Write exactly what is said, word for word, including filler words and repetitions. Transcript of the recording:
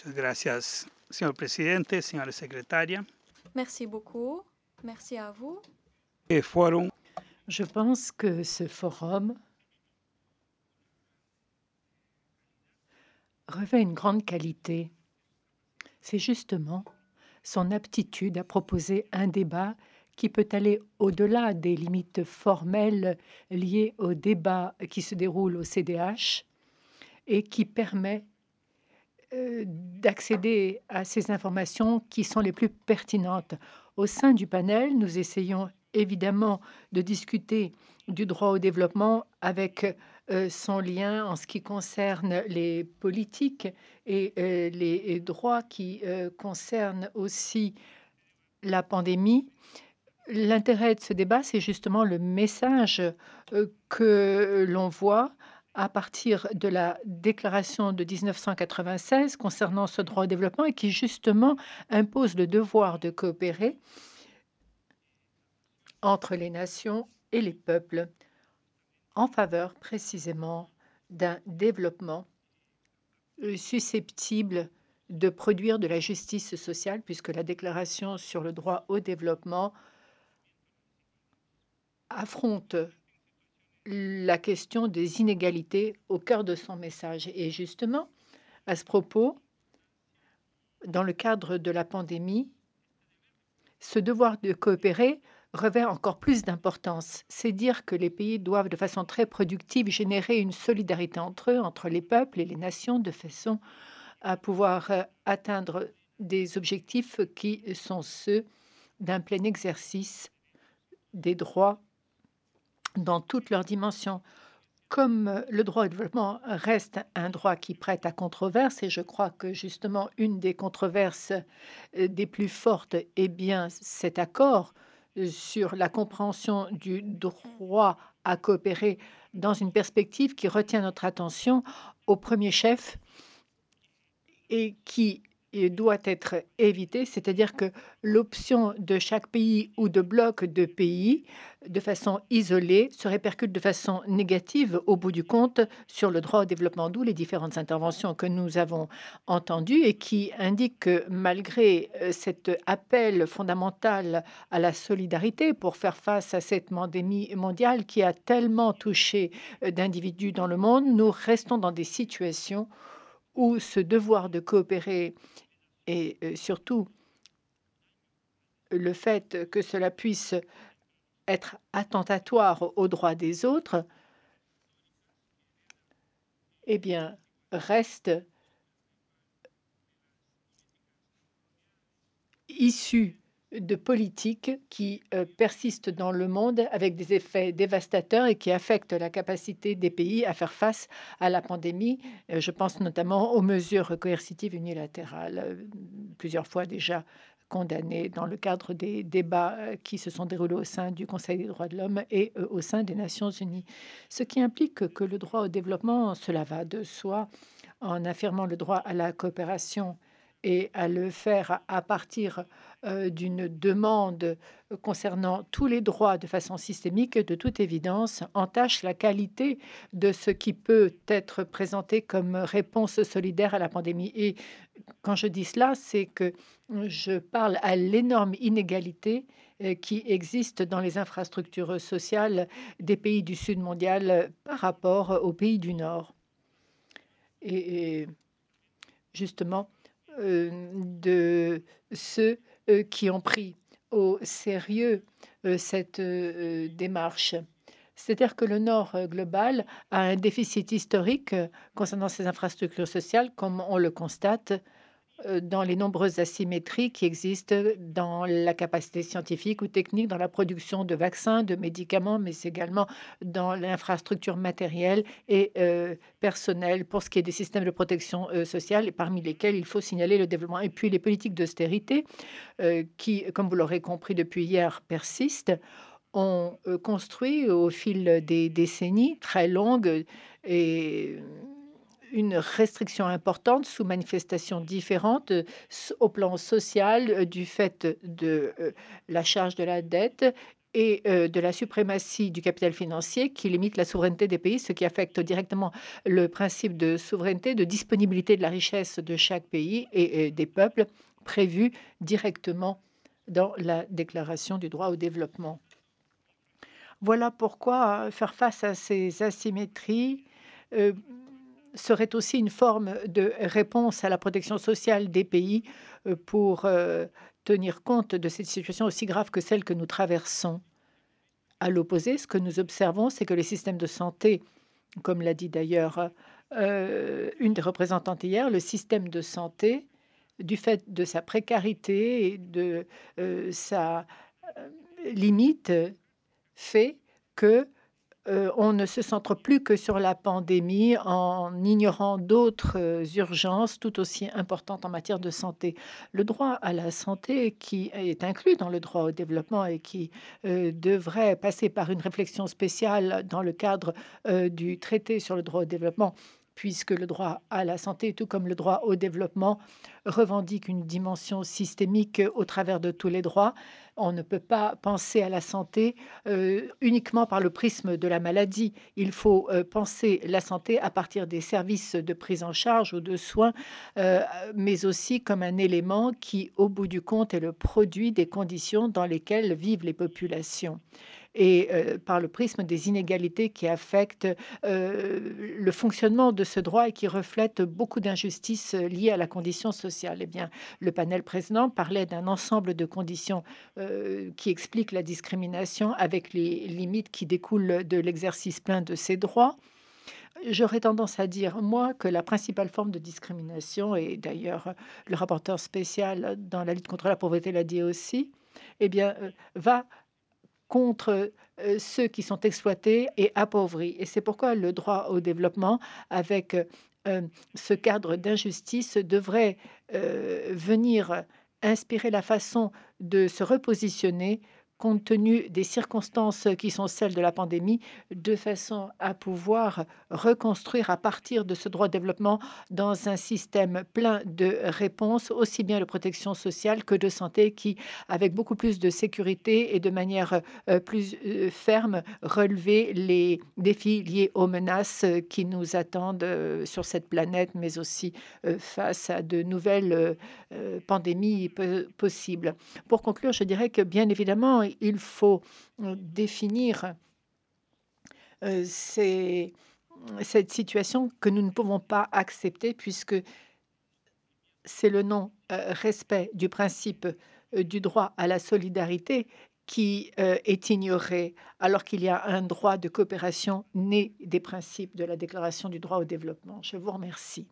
Muchas gracias, señor presidente, señora secretaria. Merci beaucoup. Merci à vous. El fórum Je pense que ce forum revêt une grande qualité. C'est justement son aptitude à proposer un débat qui peut aller au-delà des limites formelles liées au débat qui se déroule au C D H et qui permet euh, d'accéder à ces informations qui sont les plus pertinentes. Au sein du panel, nous essayons évidemment de discuter du droit au développement avec euh, son lien en ce qui concerne les politiques et euh, les droits qui euh, concernent aussi la pandémie. L'intérêt de ce débat, c'est justement le message euh, que l'on voit à partir de la déclaration de mille neuf cent quatre-vingt-seize concernant ce droit au développement et qui justement impose le devoir de coopérer entre les nations et les peuples en faveur précisément d'un développement euh, susceptible de produire de la justice sociale, puisque la déclaration sur le droit au développement affronte la question des inégalités au cœur de son message. Et justement, à ce propos, dans le cadre de la pandémie, ce devoir de coopérer revêt encore plus d'importance. C'est dire que les pays doivent de façon très productive générer une solidarité entre eux, entre les peuples et les nations, de façon à pouvoir euh, atteindre des objectifs qui sont ceux d'un plein exercice des droits dans toutes leurs dimensions. Comme le droit au développement reste un droit qui prête à controverse, et je crois que justement une des controverses euh, des plus fortes est bien cet accord euh, sur la compréhension du droit à coopérer dans une perspective qui retient notre attention au premier chef et qui euh, doit être évité, c'est-à-dire que l'option de chaque pays ou de bloc de pays, de façon isolée, se répercute de façon négative, au bout du compte, sur le droit au développement, d'où les différentes interventions que nous avons entendues et qui indiquent que malgré euh, cet appel fondamental à la solidarité pour faire face à cette pandémie mondiale qui a tellement touché euh, d'individus dans le monde, nous restons dans des situations où ce devoir de coopérer et euh, surtout le fait que cela puisse être attentatoire aux droits des autres, eh bien, reste issu de politiques qui euh, persistent dans le monde avec des effets dévastateurs et qui affectent la capacité des pays à faire face à la pandémie. Euh, je pense notamment aux mesures coercitives unilatérales, euh, plusieurs fois déjà condamnées dans le cadre des débats euh, qui se sont déroulés au sein du Conseil des droits de l'homme et euh, au sein des Nations unies. Ce qui implique que le droit au développement, cela va de soi, en affirmant le droit à la coopération et à le faire à partir euh, d'une demande concernant tous les droits de façon systémique, de toute évidence, entache la qualité de ce qui peut être présenté comme réponse solidaire à la pandémie. Et quand je dis cela, c'est que je parle à l'énorme inégalité euh, qui existe dans les infrastructures sociales des pays du Sud mondial euh, par rapport aux pays du Nord. Et, et justement, euh, de ceux euh, qui ont pris au sérieux euh, cette euh, démarche. C'est-à-dire que le Nord euh, global a un déficit historique euh, concernant ses infrastructures sociales, comme on le constate euh, dans les nombreuses asymétries qui existent dans la capacité scientifique ou technique, dans la production de vaccins, de médicaments, mais également dans l'infrastructure matérielle et euh, personnelle pour ce qui est des systèmes de protection euh, sociale, et parmi lesquels il faut signaler le développement. Et puis les politiques d'austérité euh, qui, comme vous l'aurez compris depuis hier, persistent, ont euh, construit au fil des décennies très longues et une restriction importante sous manifestations différentes euh, s- au plan social euh, du fait de euh, la charge de la dette et euh, de la suprématie du capital financier qui limite la souveraineté des pays, ce qui affecte directement le principe de souveraineté, de disponibilité de la richesse de chaque pays et, et des peuples prévu directement dans la Déclaration du droit au développement. Voilà pourquoi euh, faire face à ces asymétries euh, serait aussi une forme de réponse à la protection sociale des pays euh, pour euh, tenir compte de cette situation aussi grave que celle que nous traversons. À l'opposé, ce que nous observons, c'est que les systèmes de santé, comme l'a dit d'ailleurs euh, une des représentantes hier, le système de santé, du fait de sa précarité et de euh, sa euh, limite, fait que euh, on ne se centre plus que sur la pandémie en ignorant d'autres euh, urgences tout aussi importantes en matière de santé. Le droit à la santé, qui est inclus dans le droit au développement et qui euh, devrait passer par une réflexion spéciale dans le cadre euh, du traité sur le droit au développement, puisque le droit à la santé, tout comme le droit au développement, revendique une dimension systémique au travers de tous les droits. On ne peut pas penser à la santé euh, uniquement par le prisme de la maladie. Il faut euh, penser la santé à partir des services de prise en charge ou de soins, euh, mais aussi comme un élément qui, au bout du compte, est le produit des conditions dans lesquelles vivent les populations et euh, par le prisme des inégalités qui affectent euh, le fonctionnement de ce droit et qui reflètent beaucoup d'injustices liées à la condition sociale. Eh bien, le panel précédent parlait d'un ensemble de conditions euh, qui expliquent la discrimination avec les limites qui découlent de l'exercice plein de ces droits. J'aurais tendance à dire, moi, que la principale forme de discrimination, et d'ailleurs le rapporteur spécial dans la lutte contre la pauvreté l'a dit aussi, eh bien, euh, va contre euh, ceux qui sont exploités et appauvris. Et c'est pourquoi le droit au développement, avec euh, ce cadre d'injustice, devrait euh, venir inspirer la façon de se repositionner compte tenu des circonstances qui sont celles de la pandémie, de façon à pouvoir reconstruire à partir de ce droit de développement dans un système plein de réponses, aussi bien de protection sociale que de santé, qui, avec beaucoup plus de sécurité et de manière euh, plus euh, ferme, relever les défis liés aux menaces euh, qui nous attendent euh, sur cette planète, mais aussi euh, face à de nouvelles euh, euh, pandémies po- possibles. Pour conclure, je dirais que bien évidemment, il faut euh, définir euh, ces- cette situation que nous ne pouvons pas accepter puisque c'est le non-respect du principe euh, du droit à la solidarité qui euh, est ignoré, alors qu'il y a un droit de coopération né des principes de la Déclaration du droit au développement. Je vous remercie.